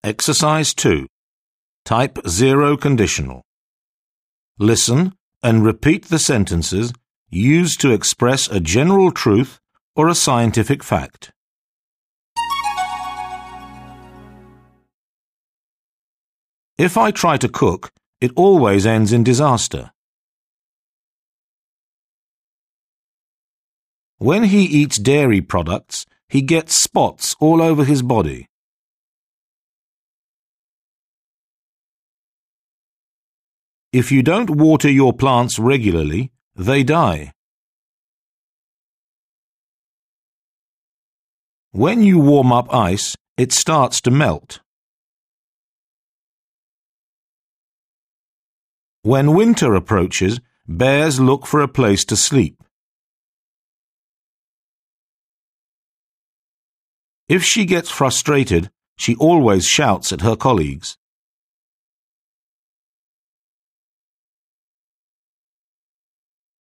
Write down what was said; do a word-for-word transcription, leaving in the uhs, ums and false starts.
Exercise two. Type zero conditional. Listen and repeat the sentences used to express a general truth or a scientific fact. If I try to cook, it always ends in disaster. When he eats dairy products, he gets spots all over his body. If you don't water your plants regularly, they die. When you warm up ice, it starts to melt. When winter approaches, bears look for a place to sleep. If she gets frustrated, she always shouts at her colleagues.